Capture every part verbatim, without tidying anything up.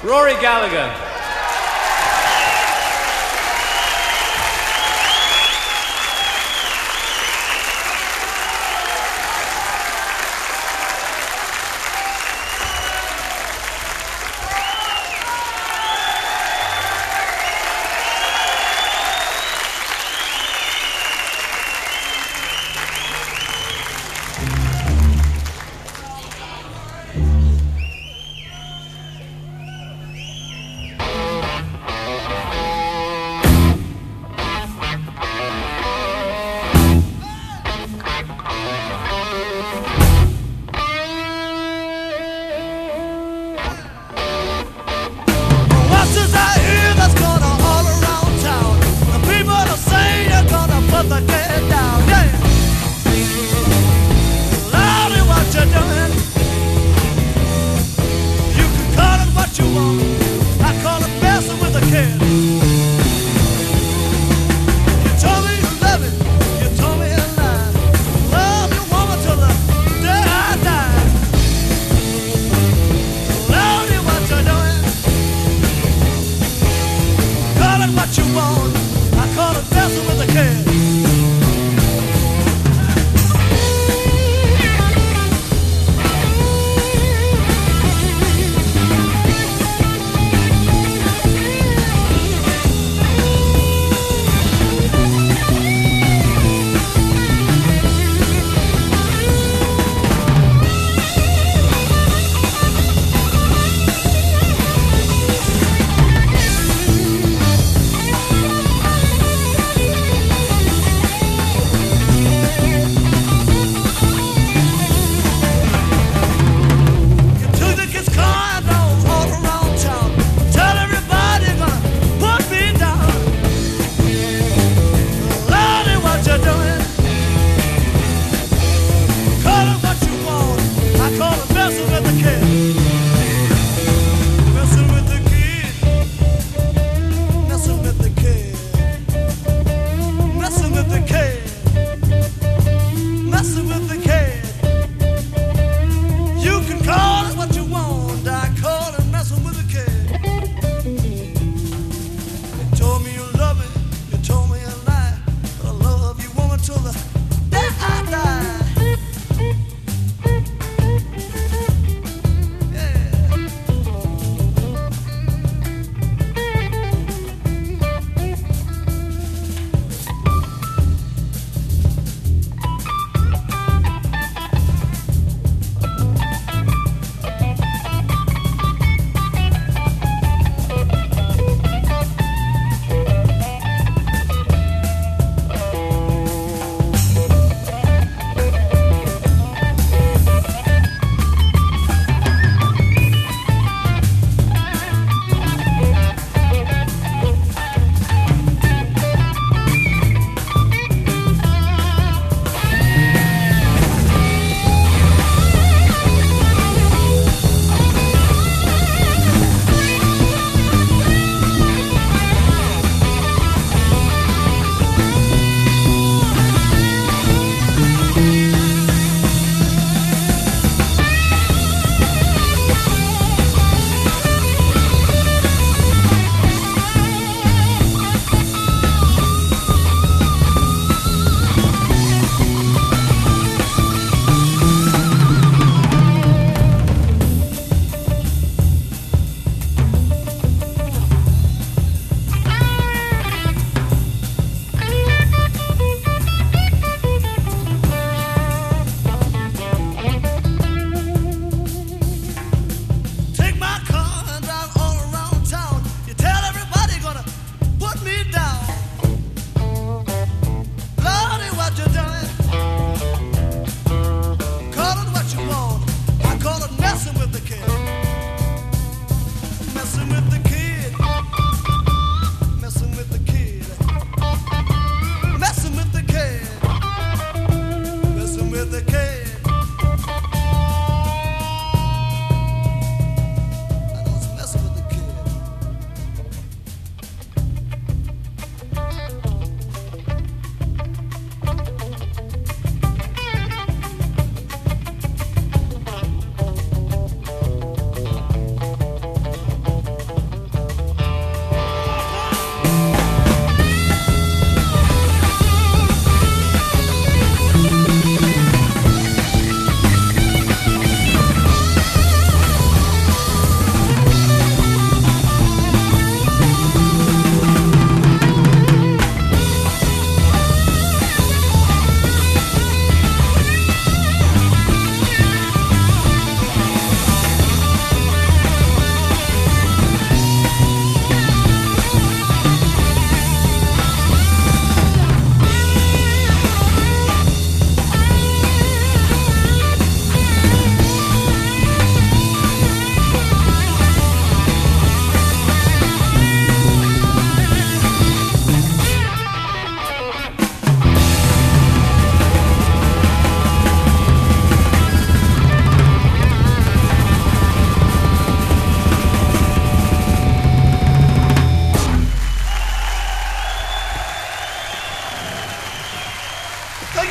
Rory Gallagher.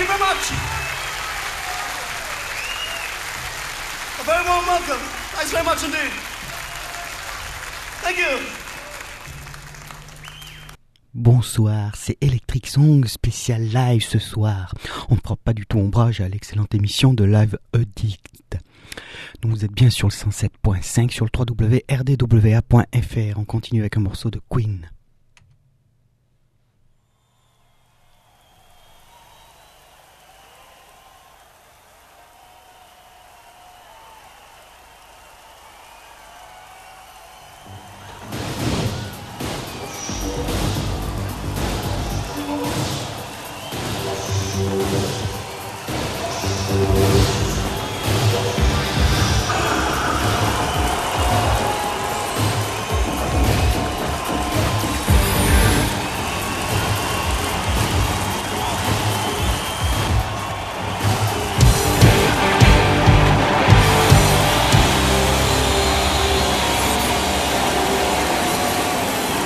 you very much. A very warm welcome. Thanks very much indeed. Thank you. Bonsoir, c'est Electric Song spécial live ce soir. On ne prend pas du tout ombrage à l'excellente émission de Live Addict. Donc vous êtes bien sur le cent sept point cinq sur le w w w point r d w a point f r. On continue avec un morceau de Queen.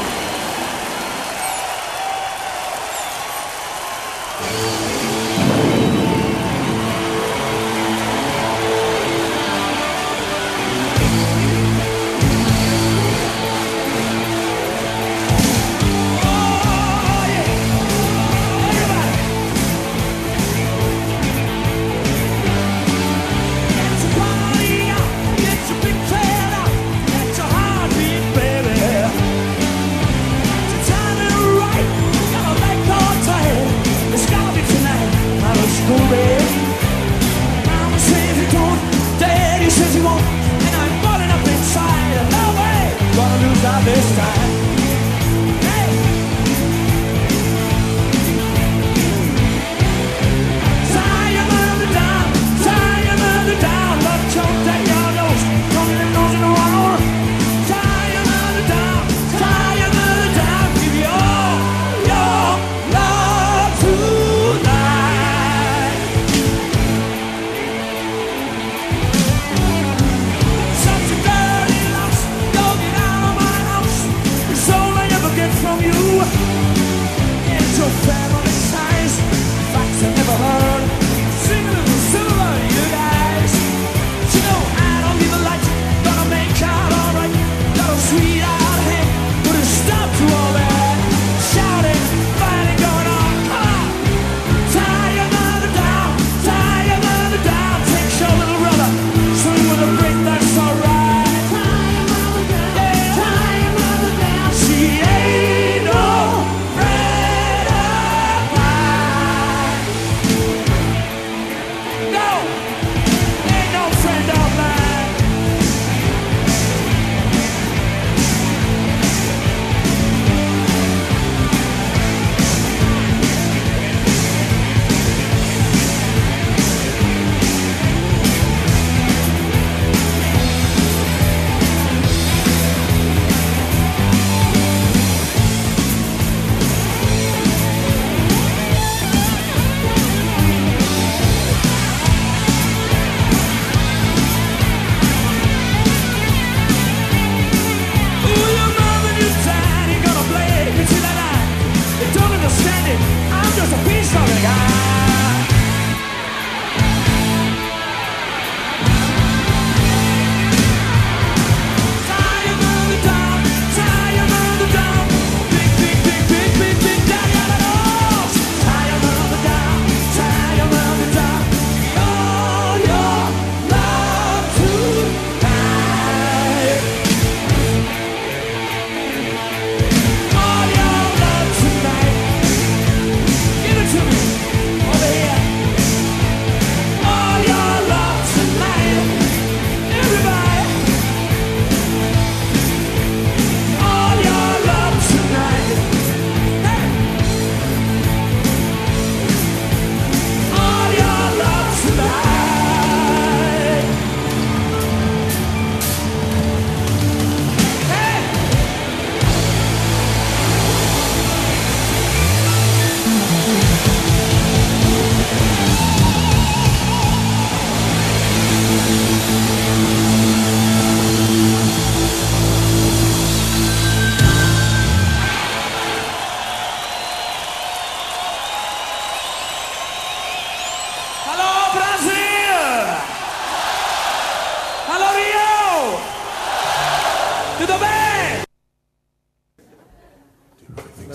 Thank you.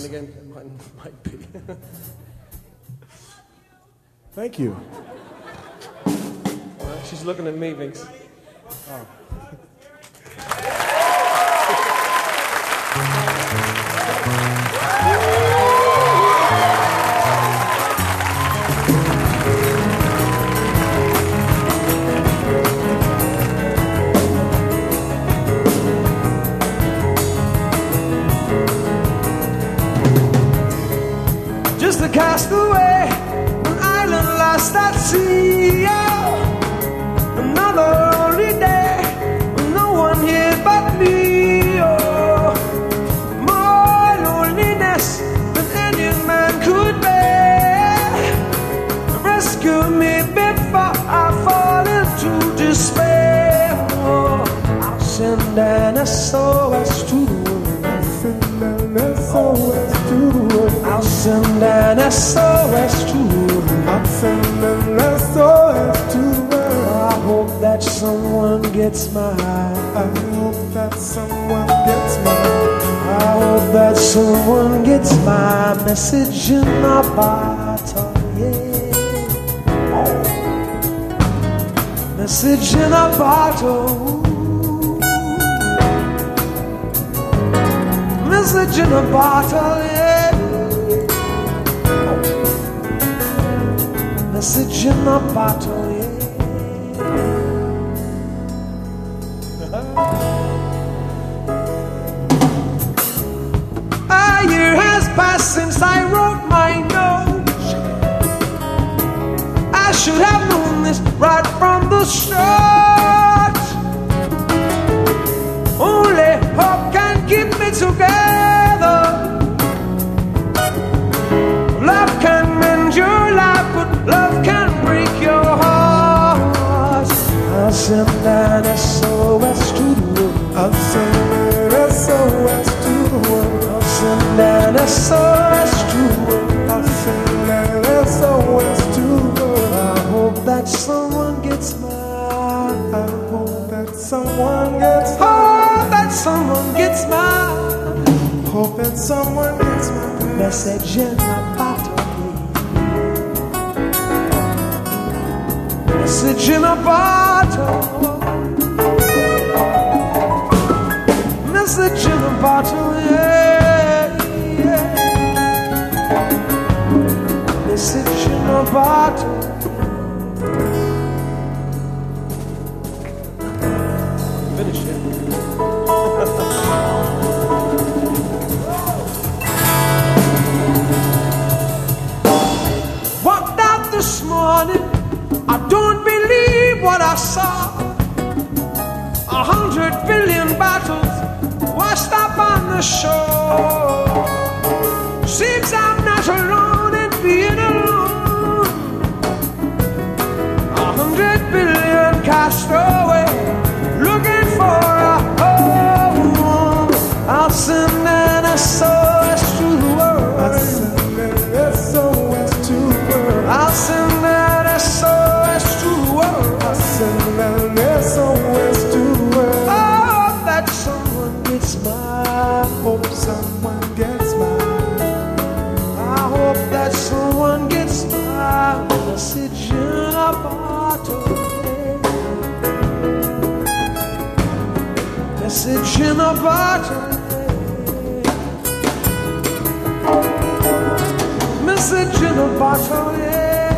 again? It might, might be. Thank you. All right, she's looking at me, Vince. Oh. Just a castaway, an island lost at sea. Oh, another lonely day, no one here but me. Oh, more loneliness than any man could bear. Rescue me before I fall into despair. Oh, I'll send an S O S to the world. I'll send an S O S to the world. I'll send an S O S to the world. I'll send an S O S to the world. I hope that someone gets mine. I hope that someone gets mine. I hope that someone gets my message in a bottle, yeah. Message in a bottle. Message in a bottle, yeah. Message in a bottle, yeah. A year has passed since I wrote my note. I should have known this right from the start. Only hope can keep me together. Love can mend your life, but love can break your heart. I'll send an S O S to the world. I'll send an S O S to the world. I'll send an S O S to the world. I'll send an S O S to the world. I hope that someone gets mine. I hope that someone gets mine. Hope that someone gets mine. Hope that someone gets mine. Message in a bottle. Message in a bottle. Message in a bottle, yeah, yeah. Message in a bottle. Finish it. Walked out this morning, I don't believe what I saw. A hundred billion bottles washed up on the shore. Seems I'm not alone in being alone. A hundred billion cast away, looking for a home. I'll send an S O S to the world. I'll send an S O S to the world. I'll send an S O S to the world. I'll send an S O S to the world. I hope that someone gets mine. Hope someone gets mine. I hope that someone gets mine. Message in a bottle. Message in a bottle. Message in a bottle, yeah.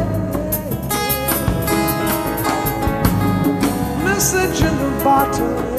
Message in a bottle, yeah.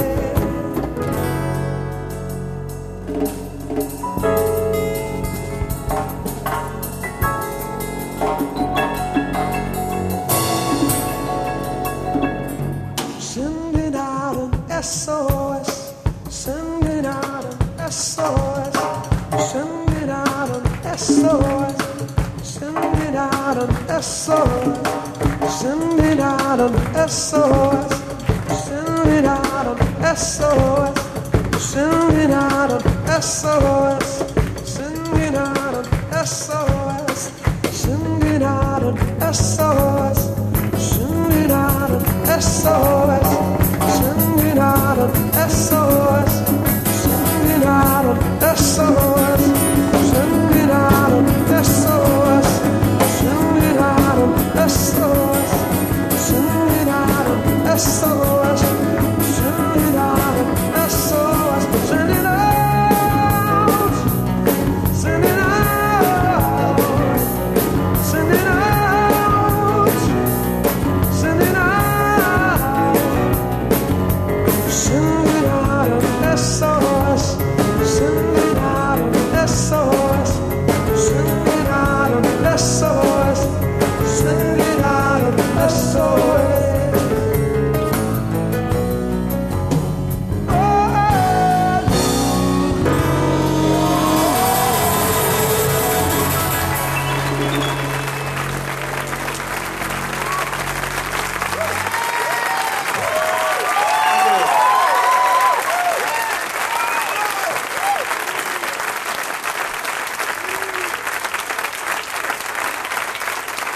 Sending out an S O S. Sending out an S O S. Sending out an S O S. Sending out an S O S. Sending out an S O S. Sending out an S O S. Sending out an S O S. Sending out an S O S. Sending out an S O S. Sending out an S O S. Sending out an S O S. Sending out an S O S.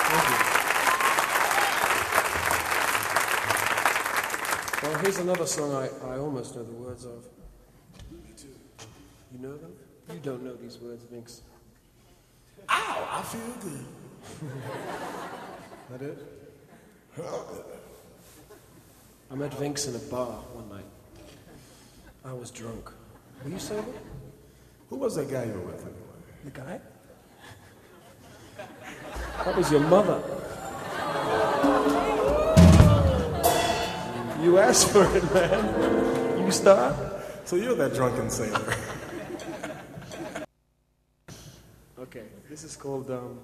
Well, here's another song I, I almost know the words of. Me too. You know them? You don't know these words, Vinx. Ow, I feel good. That it? I met Vinx in a bar one night. I was drunk. Were you sober? Who was that guy you were with anyway? The guy? That was your mother. You asked for it, man. You start. So you're that drunken sailor. Okay, this is called, um...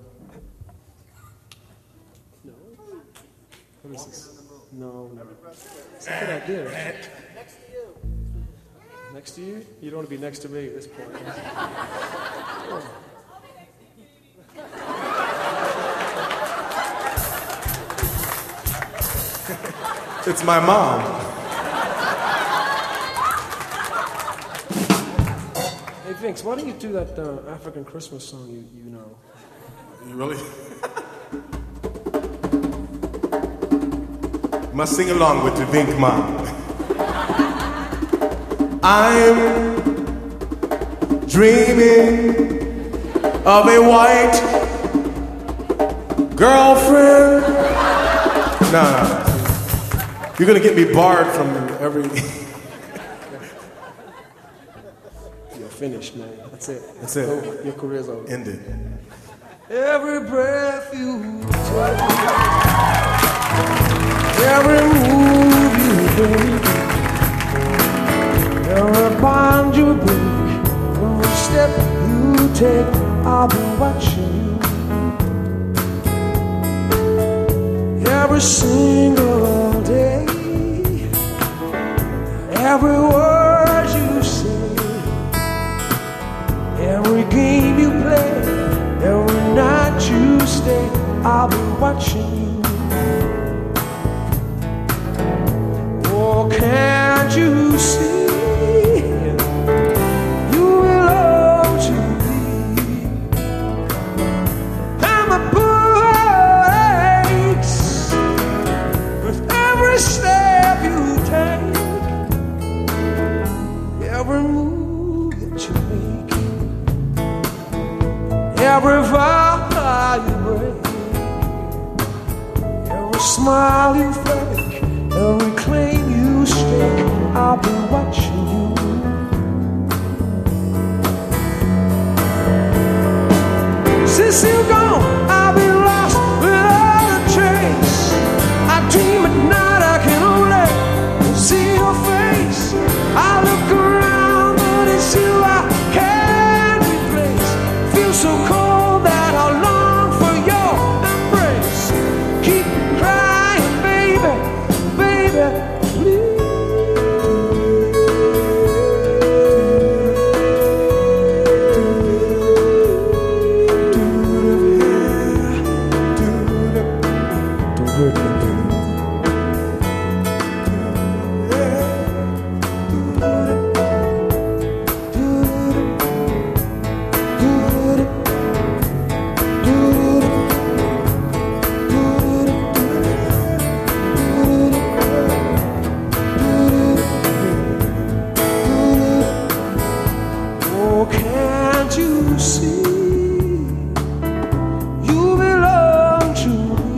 No? What is this? No, no. It's a good idea. Next to you. Next to you? You don't want to be next to me at this point. Oh. It's my mom. Hey, Vinx, why don't you do that uh, African Christmas song you, you know? You really? Must sing along with the Vink Mom. I'm dreaming of a white girlfriend. No, no. You're gonna get me barred from every. You're finished, man. That's it. That's it. Over. Your career's over. Ended. Every breath you take, every move you make, every bond you break, every step you take, I'll be watching you. Every single day, every word you say, every game you play, every night you stay, I'll be watching you. Oh, can't you see? You belong to me. And my blood aches with every step you take, every move that you make, every vow you break, every smile you fake, every claim you stake, I'll be watching you. Since you're gone, I'll be lost without a trace. I dream at night, I can only see your face. I look around, but it's you I can't replace. Feel so cold that I long for your embrace. Keep crying, baby, baby, please. Don't hurt me, baby. Oh, can't you see? You belong to me.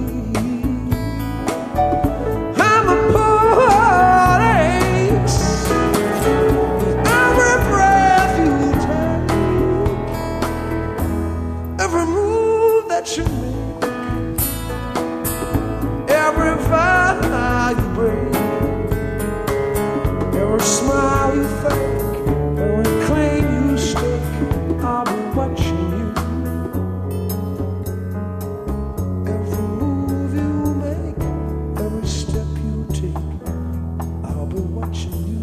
I'm a poor heart aches with every breath you take, every move that you make, every vow you break, every smile you fake, every claim you stake, I'll be watching you. Every move you make, every step you take, I'll be watching you.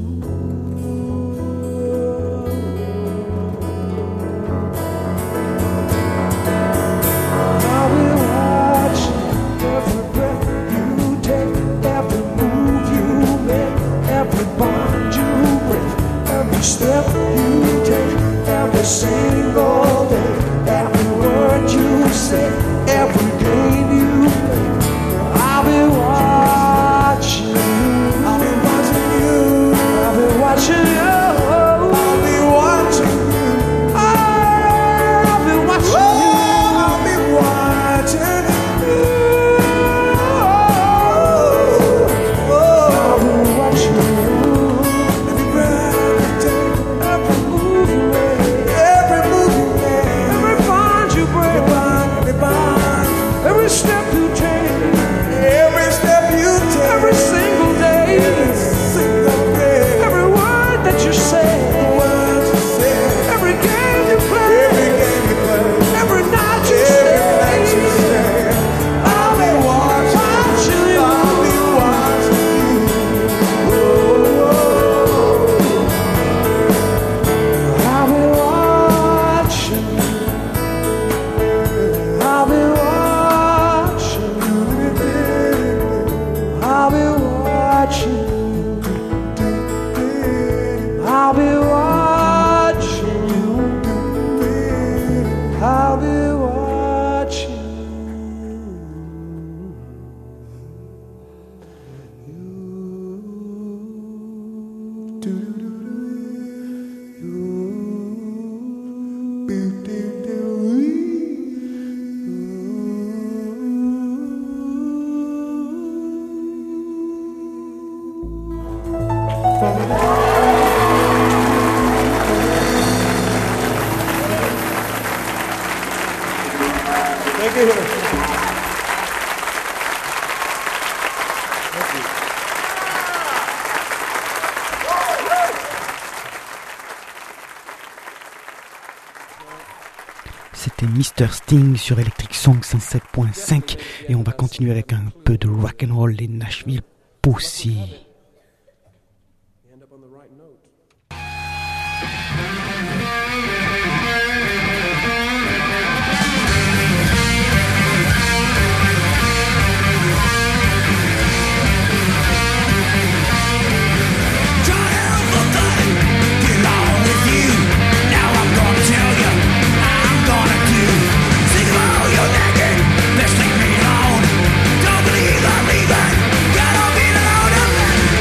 I'll be watching every breath you take, every move you make, every bond you break. mister Sting sur Electric Song cent sept point cinq et on va continuer avec un peu de rock and roll, les Nashville Pussy. Best leave me alone. Don't believe I'm leaving. Gotta be alone.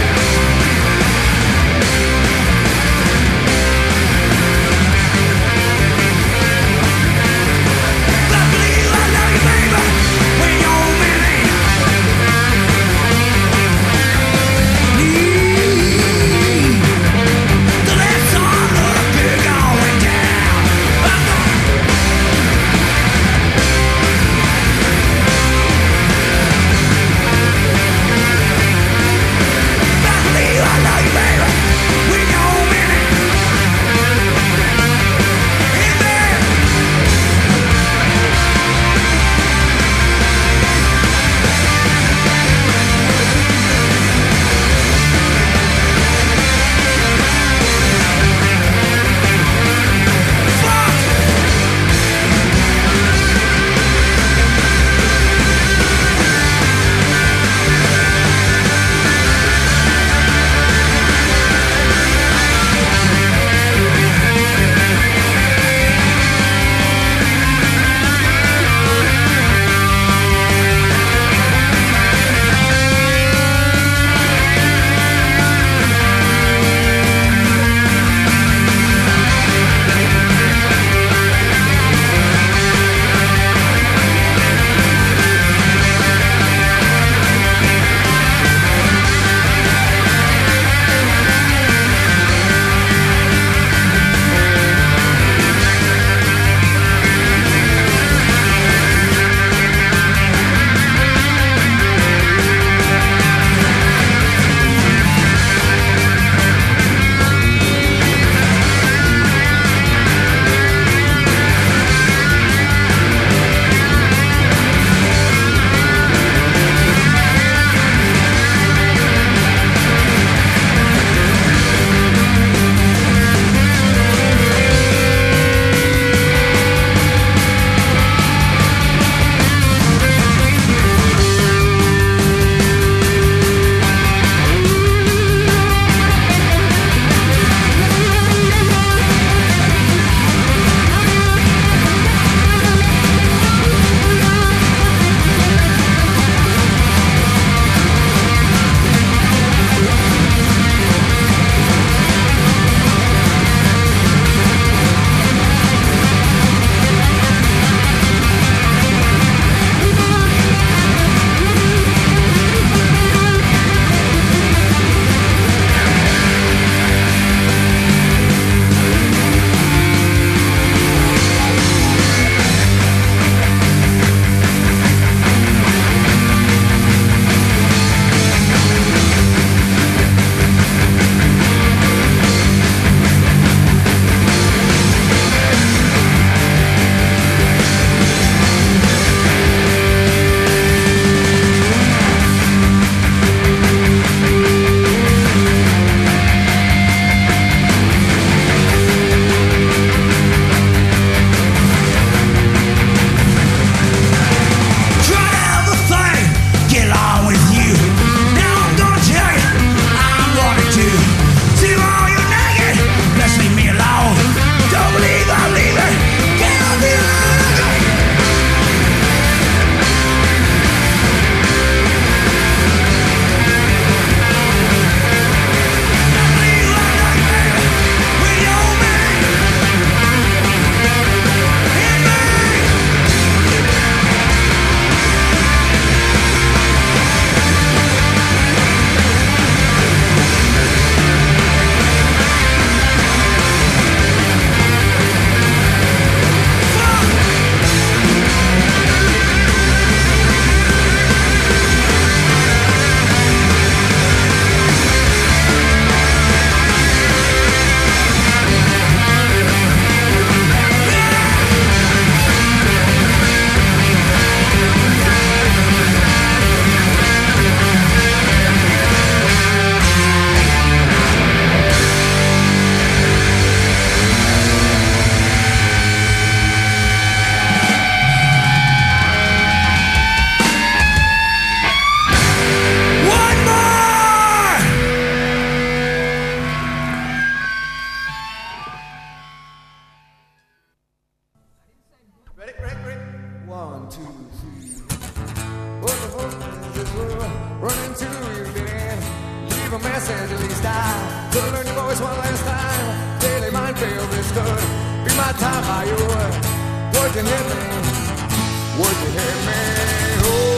message, at least I could learn your voice one last time. Daily minefield, this could be my time by your wood. Would you hit me? Would you hit me? Oh.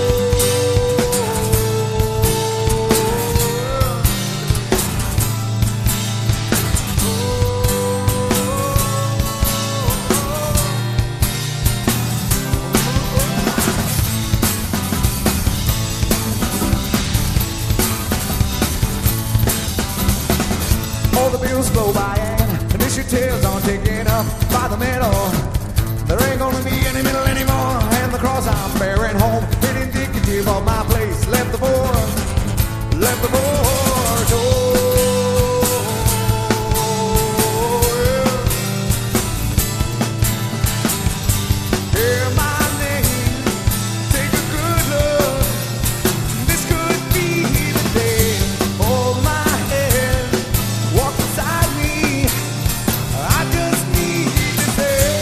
All the bills blow by and dish your tails on taking up by the middle. There ain't gonna be any middle anymore. And the cross I'm bearing home ain't indicative of my place. Left the board, left the board. Oh, yeah. Hear my name, take a good look. This could be the day. Hold my hand, walk beside me. I just need to say.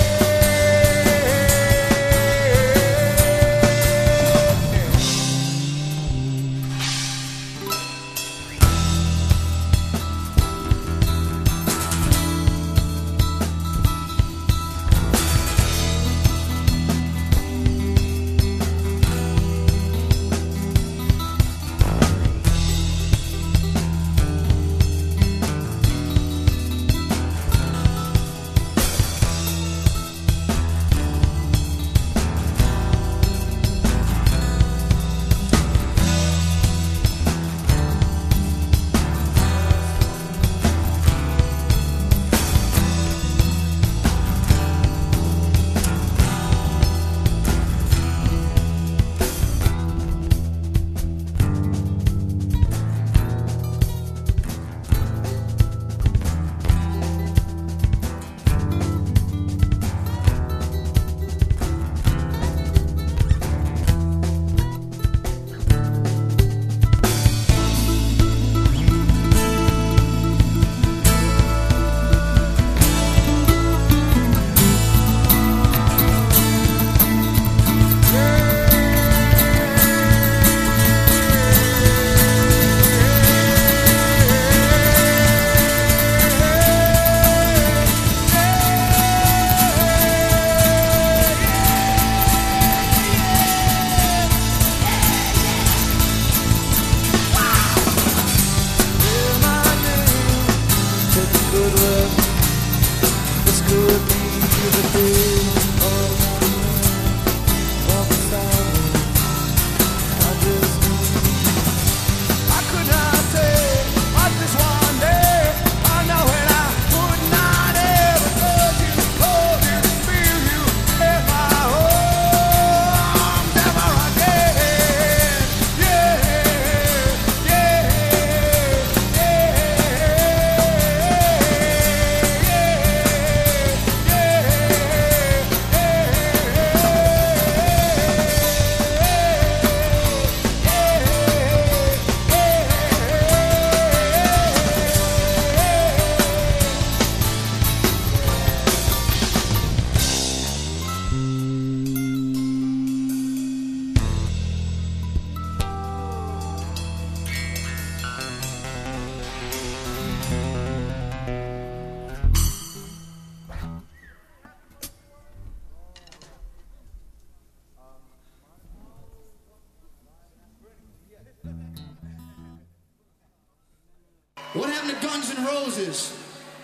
What happened to Guns N' Roses?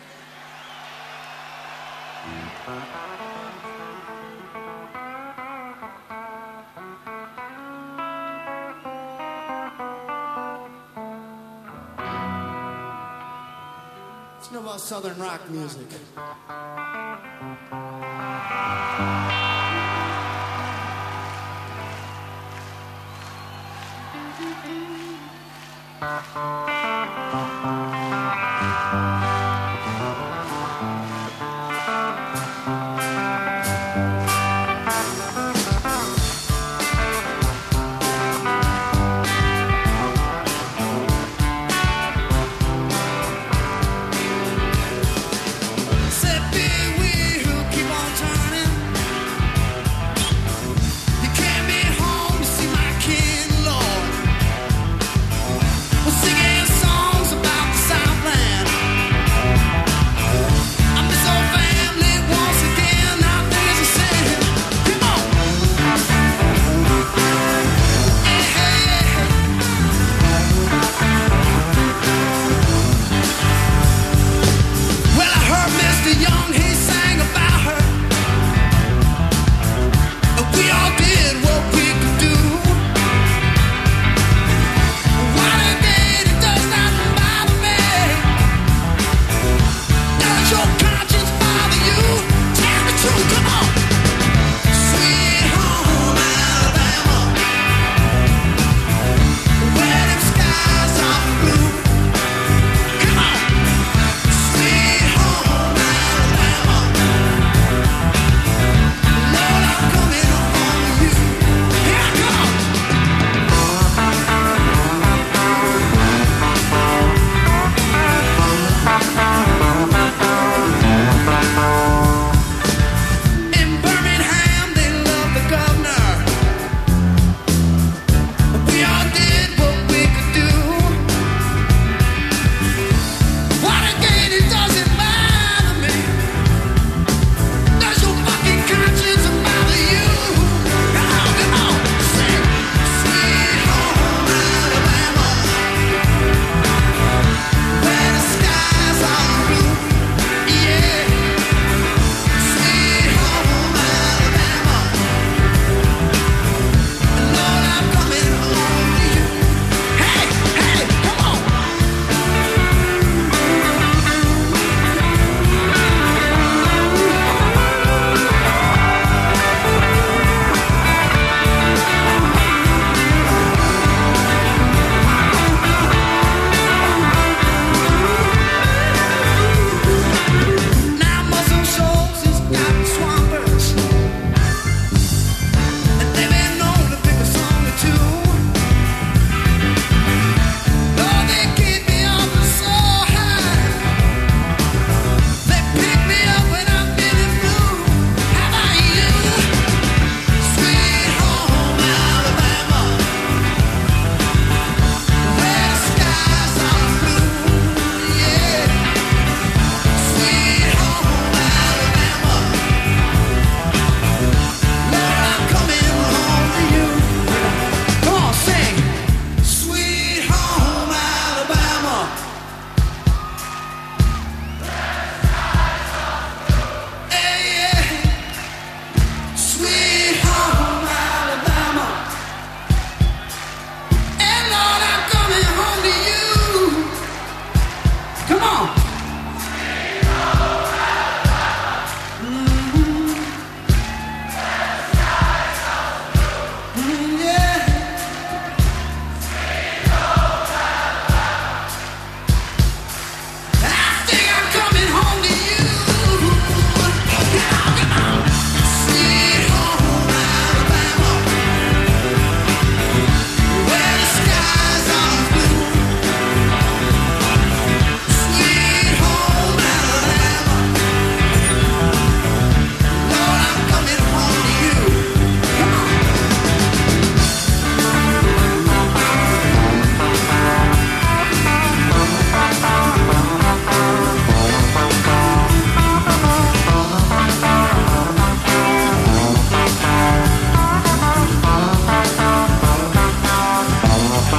Let's know about Southern rock music. Singing songs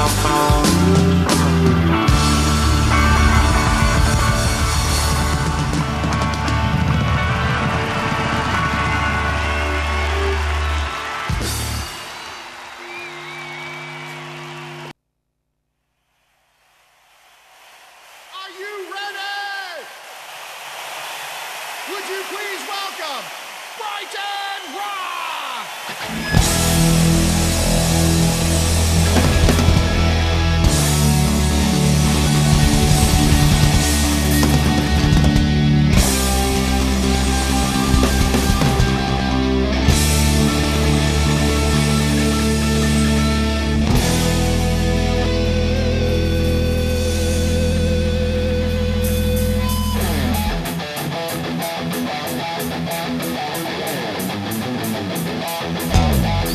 Bye.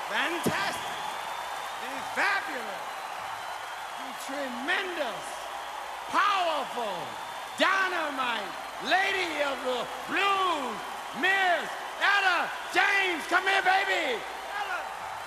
fantastic, and fabulous, and tremendous, powerful, dynamite, lady of the blues, Miss Etta James. Come here, baby. Etta.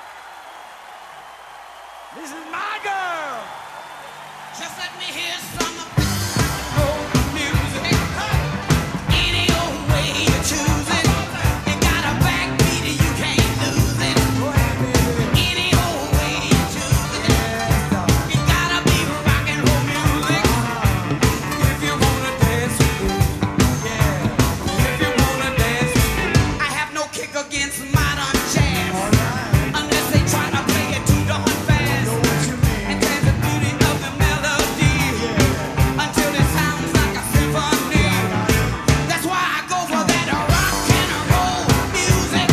This is my girl. Just let me hear some roll music. Any old way you choose it. You got a backbeat, you can't lose it. Any old way you choose it. You gotta be rock and roll music. If you wanna dance with me, yeah. If you wanna dance with me, I have no kick against modern jazz, unless they try to play it too darn fast. And there's the beauty of the melody until it sounds like a symphony. That's why I go for that rock and roll music.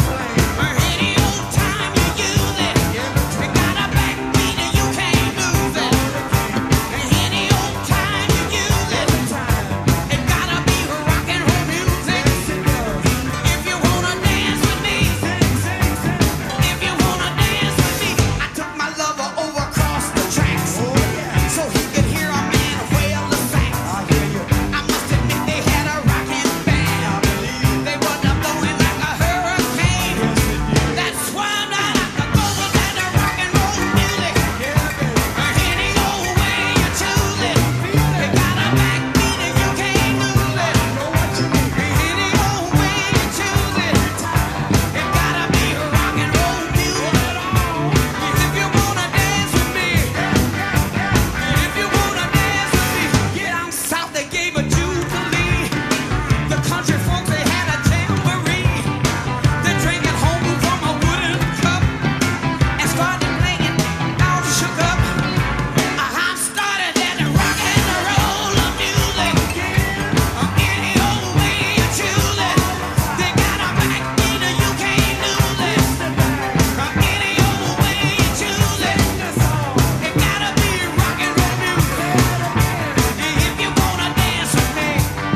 Any old time you use it, you got a backbeat and you can't lose it. Any old time you use it, it gotta be rock and roll music. If you wanna dance with me, if you wanna dance with me, I took my lover over across the tracks so he could hear a man wail the sax. I must admit they had a rockin' band. They were blowing like a hurricane. That's why I'm not to go with that rock and roll music. Any old way you choose it, you got a backbeat and you can't lose it. Any old way you choose it, it gotta be rock and roll music. If you wanna dance with me, if you wanna dance with me, down south they gave a jubilee. The country folks they had a jamboree. They drank it home from a wooden cup and started playing all shook up. I started that rock and roll music. Any old way you choose it, they got a backbeat and you can't lose it. Any old way you choose it, it gotta be rock and roll music. If you wanna dance with me,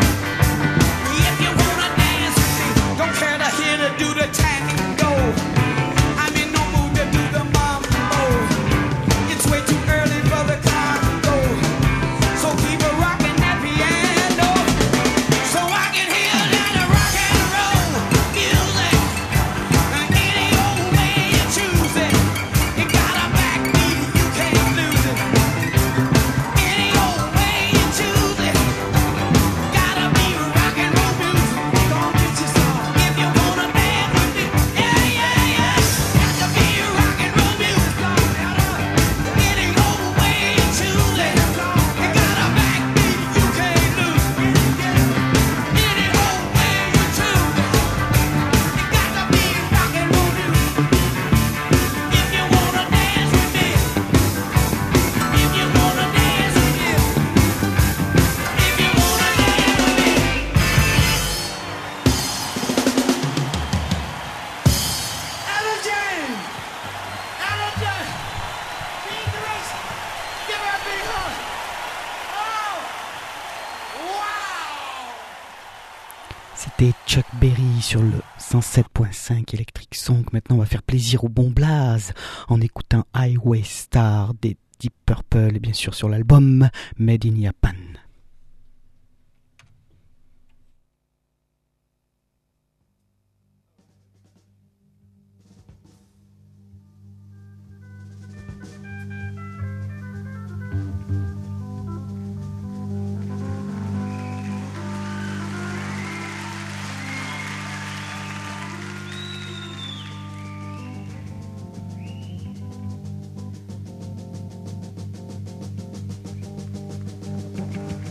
if you wanna dance with me, don't care to hear to do the tango. I'm in no mood to do the mambo. It's way too early for the Congo, so keep a rockin' that piano, so I can hear that rock and roll music. Any old way you choose it, it got a backbeat, you can't lose it. Any old way you choose it, gotta be rock and roll music. Don't get your song. If you wanna dance with me, yeah, yeah, yeah, got to be rock and roll music. Any old way you choose it, it got a backbeat, you can't lose it. Any old way you choose it, it got to be rock and roll music. If you wanna dance with me, if you wanna dance with me, if you wanna dance with me. Etta James! Etta James! Dangerous! Give her a big hug! Oh! Wow! C'était Chuck Berry sur le cent sept point cinq Electric Song. Maintenant, on va faire plaisir au bon Blaze en écoutant Highway Star des Deep Purple et bien sûr sur l'album Made in Japan. Thank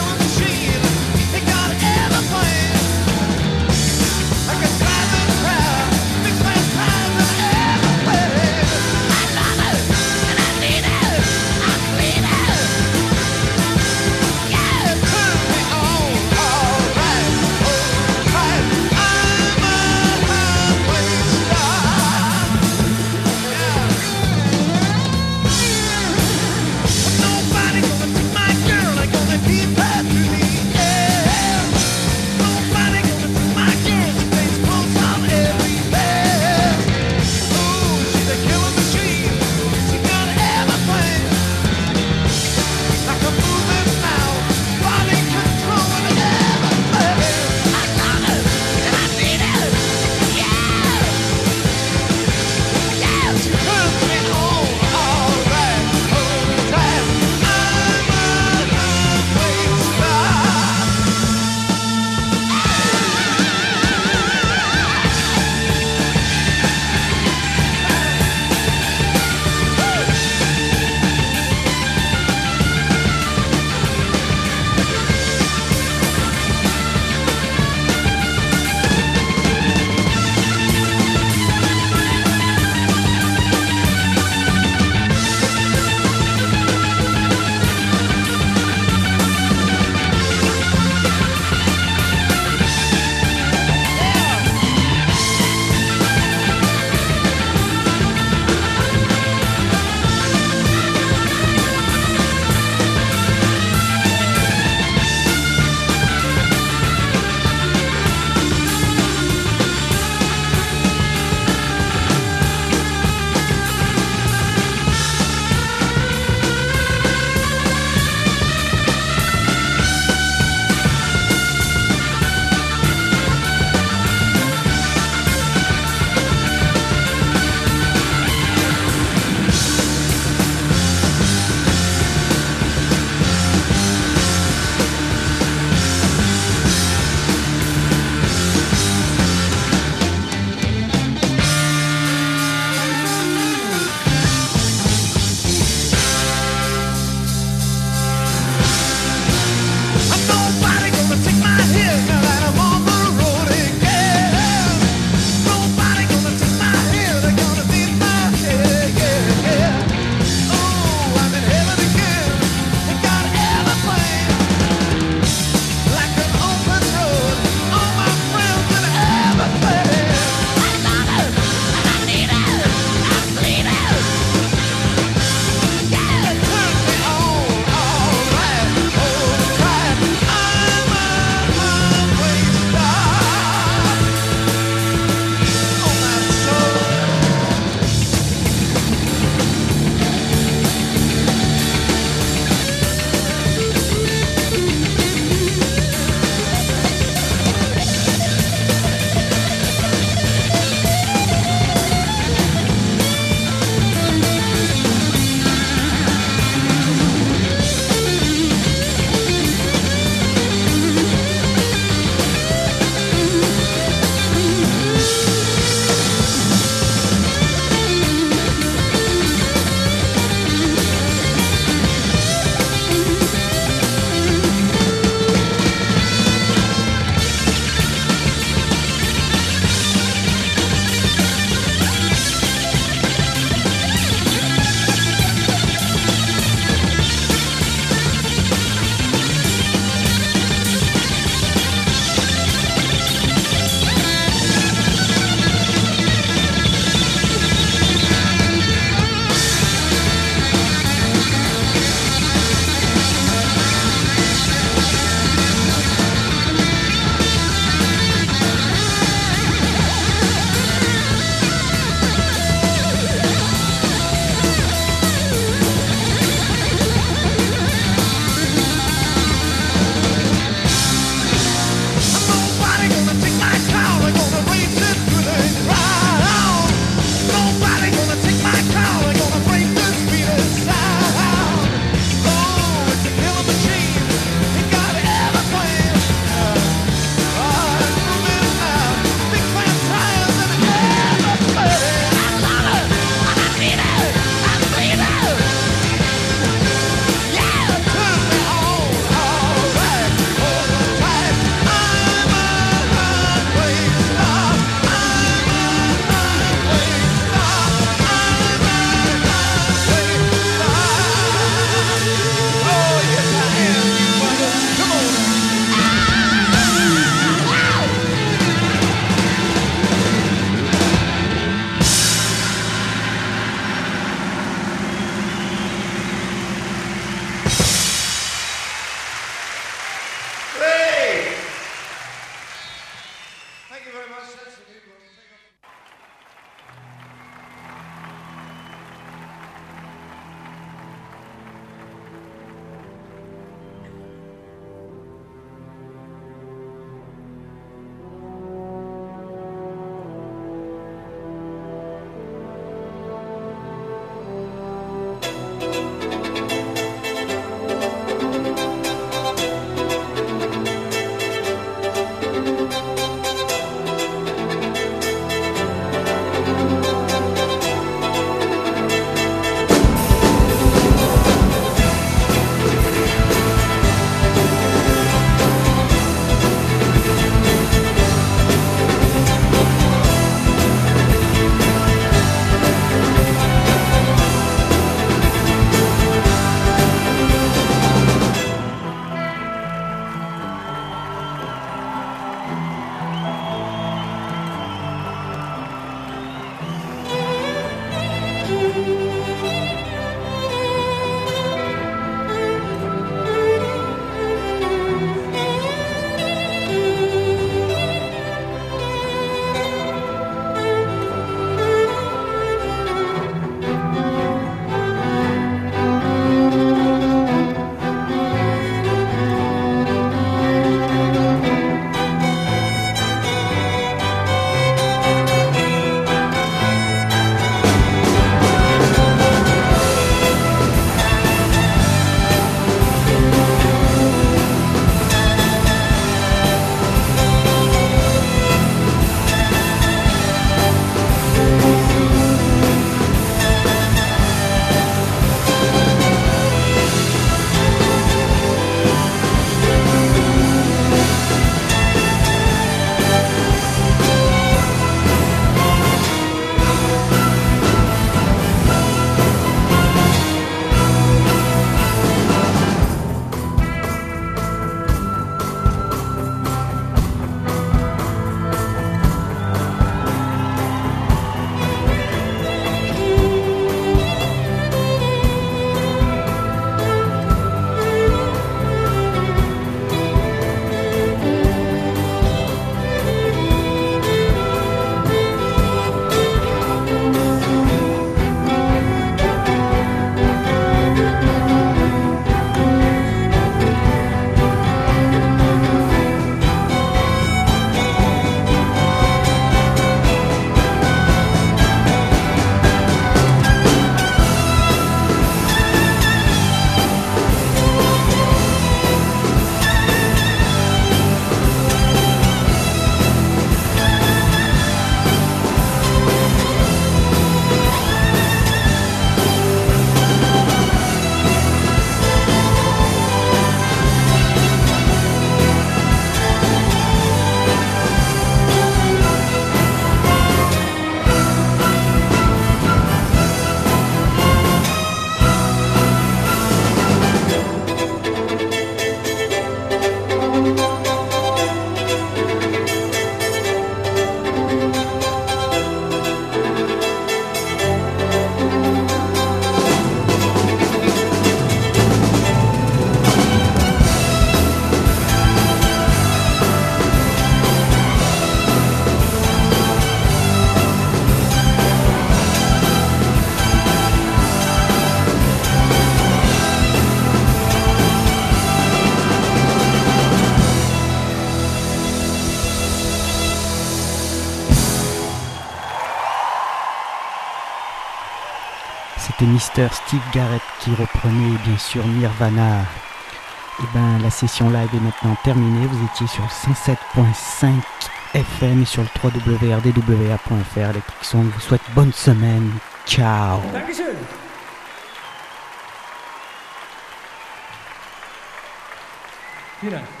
c'était mister Steve Garrett qui reprenait bien sûr Nirvana. Et ben la session live est maintenant terminée. Vous étiez sur le cent sept point cinq F M et sur le w w w point r d w a point f r. Electric Song vous souhaite bonne semaine. Ciao. Dankeschön. Vielen Dank.